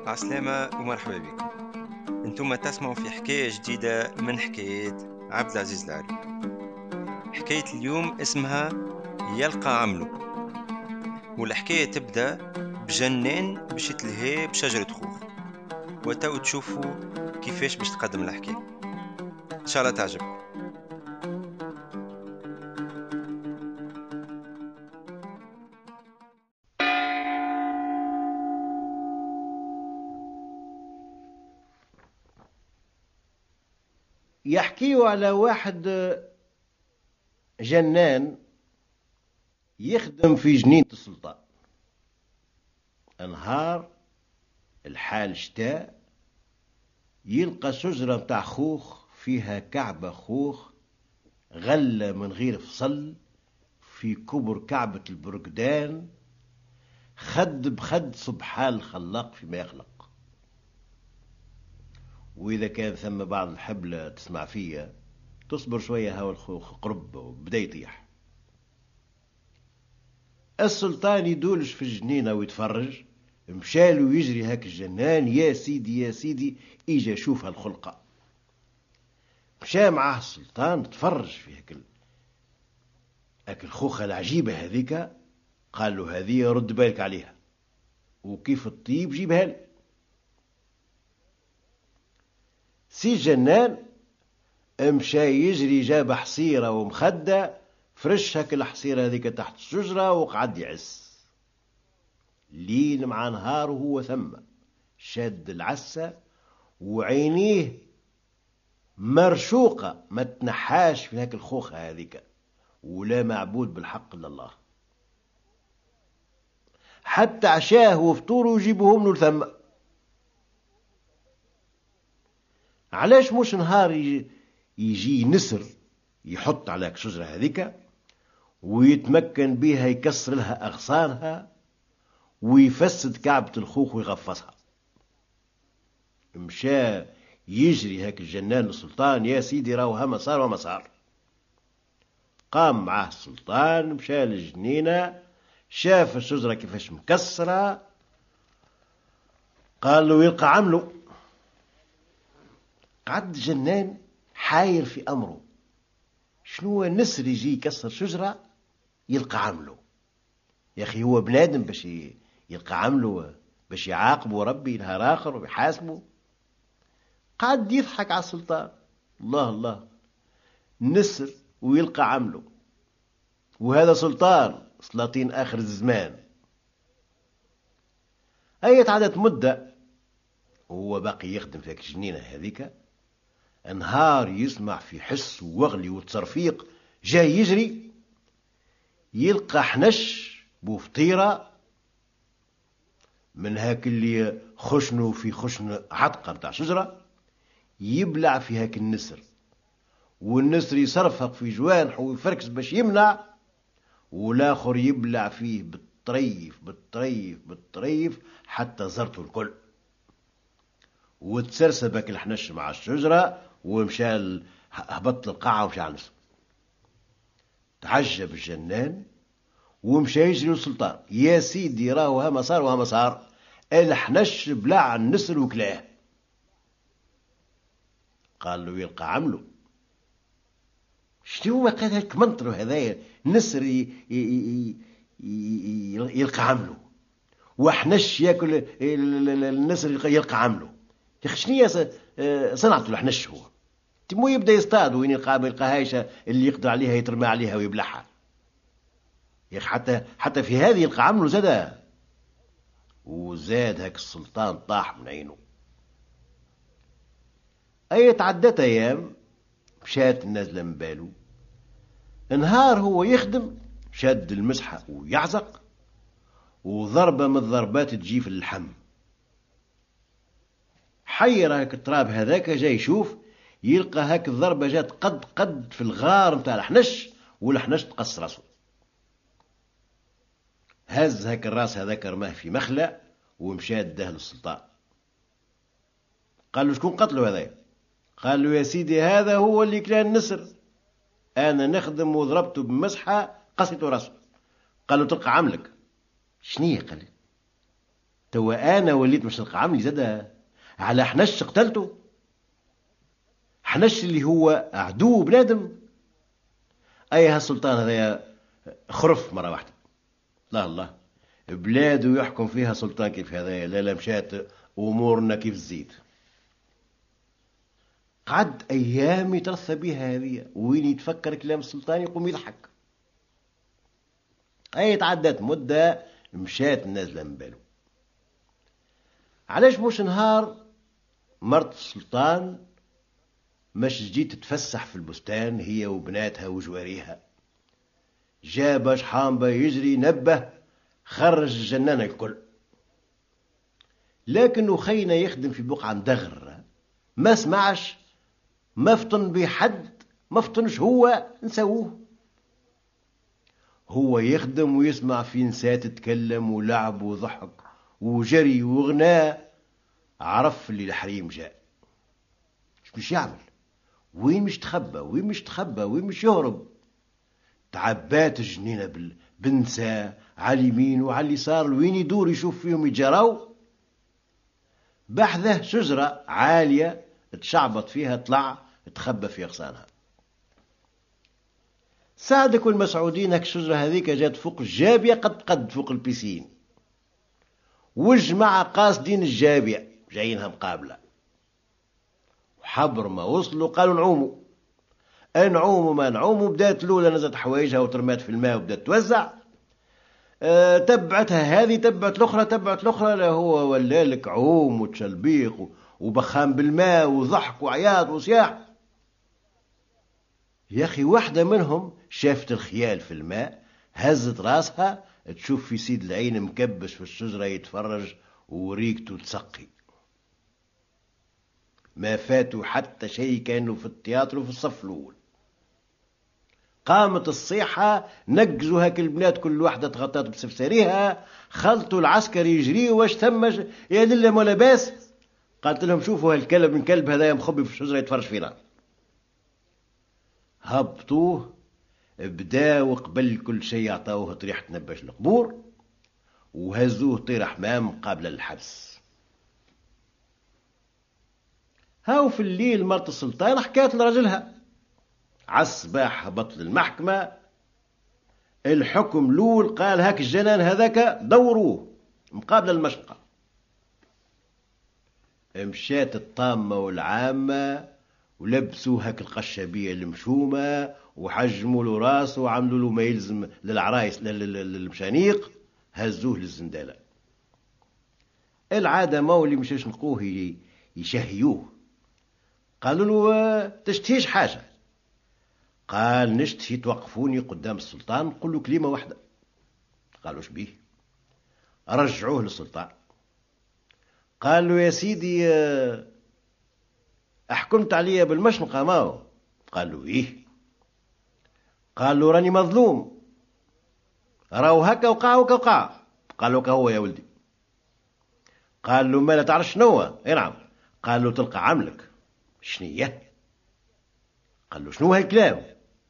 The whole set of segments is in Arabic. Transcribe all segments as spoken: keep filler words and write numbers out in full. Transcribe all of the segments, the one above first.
عسلامة ومرحبا بكم. انتم تسمعوا في حكاية جديدة من حكايات عبد العزيز العربي. حكاية اليوم اسمها يلقى عملو، والحكاية تبدأ بجنان باش يتلهي بشجرة خوخ، وتو تشوفوا كيفاش باش تقدم الحكاية. ان شاء الله تعجبكم. يحكيوا على واحد جنان يخدم في جنينة السلطان. نهار الحال شتاء، يلقى شجرة متاع خوخ فيها كعبة خوخ غلة من غير فصل في كبر كعبة البرقدان، خد بخد سبحان الخلاق فيما يخلق. وإذا كان ثم بعض الحبلة تسمع فيا تصبر شوية، هوا الخوخ قرب وبدا يطيح. السلطان يدولش في الجنينة ويتفرج، مشالو يجري هاك الجنان، يا سيدي يا سيدي اجا شوف هالخلقة. مشى معاه السلطان تفرج في هاك هاك الخوخة العجيبة هذيك، قال له هذه رد بالك عليها، وكيف الطيب جيبها لي. سي الجنان مشى يجري، جاب حصيرة ومخدة، فرش هاك الحصيرة هذيك تحت الشجرة وقعد يعس ليل مع نهار. وهو ثم شاد العسة وعينيه مرشوقة ما تنحاش في هاك الخوخة هذيك، ولا معبود بالحق إلا الله. حتى عشاه وفطوره يجيبوهم له ثم. علاش مش نهار يجي نسر يحط على الشجرة هذيك ويتمكن بها، يكسر لها أغصانها ويفسد كعبة الخوخ ويغفصها. مشى يجري هاك الجنان السلطان، يا سيدي راهو هما صار وما صار. قام معاه السلطان، مشى للجنينة، شاف الشجرة كيفاش مكسرة، قال له يلقى عمله. قعد الجنان حاير في أمره، شنو نسر يجي يكسر شجرة يلقى عمله؟ يا أخي هو بنادم باش يلقى عمله باش يعاقبه ربي نهار آخر ويحاسبه؟ قعد يضحك على السلطان. الله الله، نسر ويلقى عمله، وهذا سلطان سلاطين آخر الزمان. أي تعدت مدة وهو باقي يخدم في الجنينة هذيك، نهار يسمع في حس ووغلي وتصرفيق، جاي يجري يلقى حنش بوفطيرة من هاك اللي خشنه في خشن عتقة متاع شجرة، يبلع في هاك النسر، والنسر يصرفق في جوانحه ويفركس باش يمنع، والاخر يبلع فيه بالطريف بالطريف بالطريف حتى زرته الكل، وتسرسبك الحنش مع الشجرة ومشى هبط للقاعة ومشى على النسر. تعجب الجنان ومشى يجري للسلطان، يا سيدي راهو هما صار وهما صار، الحنش بلع النسر وكلاه. قال له يلقى عمله. شنو هو قال هيك منطره هذايا؟ نسر يلقى عمله، وحنش ياكل النسر يلقى عمله. يا اخي شنو صنعته الحنش؟ هو تمو يبدا يصطاد وين يلقى ما يلقاهاش اللي يقدر عليها يترمى عليها ويبلعها. يا اخي حتى حتى في هذه يلقى عمله زاد. وزاد هاك السلطان طاح من عينه. اي تعدت ايام، مشات النازله من باله. نهار هو يخدم، شد المسحه ويعزق، وضربه من الضربات تجي في اللحم. حير هاك التراب هذاك، جاي يشوف يلقى هاك الضربه جات قد قد في الغار متاع الحنش، والحنش تقص راسه. هز هاك الراس هذاك رماه في مخلع ومشى داه للسلطان. قال له شكون قتله هذا؟ قال له يا سيدي هذا هو اللي كلا النسر، انا نخدم وضربته بمسحه قصيته راسه. قال له تلقى عملك. شنية؟ قال لي توا انا وليت مش نلقى عملي زاد على حنش قتلته. حنش اللي هو عدو بنادم. اي هالسلطان هذا خرف مره واحده. لا الله بلاده يحكم فيها سلطان كيف هذا. لا لا مشات امورنا كيف الزيت. قعد ايام يترثى بها هذه وين يتفكر كلام السلطان يقوم يضحك. اي تعدت مده مشات النازله من باله. علاش مش نهار مرت السلطان مش جيت تتفسح في البستان هي وبناتها وجواريها. جاب شحامبة يجري نبه خرج الجنان الكل. لكنه خينا يخدم في بقعة مدغر ما سمعش ما فطن بحد ما فطنش هو نسووه. هو يخدم ويسمع في نساء تتكلم ولعب وضحك وجري وغناء. عرف اللي الحريم جاء. مش مش يعمل وين مش تخبى وين مش تخبى وين مش يهرب. تعبات الجنينة بالنساء على اليمين وعلى اليسار وين يدور يشوف فيهم يجراو. بحذه شجرة عالية تشعبط فيها طلع تخبى في أغصانها. سعدك والمسعودين هك الشجرة هذيك جات فوق الجابية قد قد فوق البيسين. والجماعة قاصدين الجابية جايينها مقابلة. وحبر ما وصلوا قالوا نعوموا. نعوموا ما نعوموا. بدات الأولى نزلت حوايجها وترمات في الماء وبدات توزع. أه تبعتها هذه تبعت الأخرى تبعت الأخرى. لا هو ولا لك عوم وتشلبيق وبخام بالماء وضحك وعياط وصياح. يا أخي واحدة منهم شافت الخيال في الماء هزت راسها تشوف في سيد العين مكبش في الشجرة يتفرج وريقته تسقي. ما فاتوا حتى شيء كانوا في التياترو في الصف الأول. قامت الصيحة نقزوا هاك البنات كل واحدة تغطات بسفساريها. خلطوا العسكري يجري واش ثم يا لله ما لباس. قالت لهم شوفوا هالكلب من كلب هذا مخبي في الشجرة يتفرج فينا. هبطوه بداوا قبل كل شيء عطاوه طريحة نباش القبور وهزوه طير حمام قابل للحبس. هاو في الليل مرت السلطان حكات لرجلها. عالصباح هبط للمحكمة. الحكم لول قال هاك الجنان هذاك دوروه مقابل المشقة. مشات الطامة والعامة ولبسوا هاك القشابية المشومة وحجموا له راسه وعملوا له ما يلزم للعرايس للمشانيق. هزوه للزندالة. العادة مولي مشاش نلقوه يشهيوه. قالوا له تشتهيش حاجة. قال نشتهي توقفوني قدام السلطان نقول له كلمة واحدة. قالوا اش بيه. رجعوه للسلطان. قال له يا سيدي أحكمت عليا بالمشنقة ماهو. قال له إيه. قال له راني مظلوم. راهو هكا وقع وكا وقع. قال له كهو يا ولدي. قال له ما لا تعرف شنو. اي نعم. قال له تلقى عملك. شنية. قال له شنو هالكلام.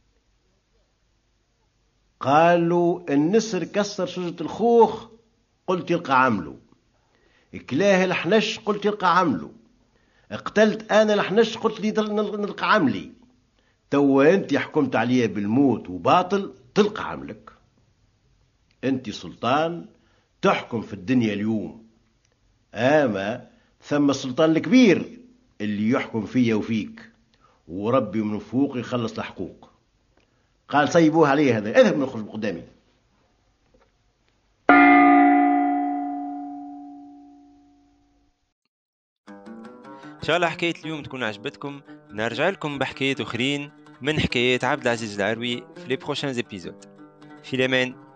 قال له النسر كسر شجرة الخوخ قلت يلقى عمله. كلاه الحنش قلت يلقى عمله. قتلت انا الحنش قلت لي نلقى عملي. توا انت حكمت عليا بالموت وباطل تلقى عملك. انت سلطان تحكم في الدنيا اليوم. اما ثم السلطان الكبير اللي يحكم فيا وفيك وربي من فوق يخلص الحقوق. قال صيبوه عليه هذا. اذهب من خرج قدامي. ان شاء الله حكاية اليوم تكون عجبتكم. نرجع لكم بحكايات اخرين من حكايات عبد العزيز العروي في لي بروشان ابيزود. في الامان.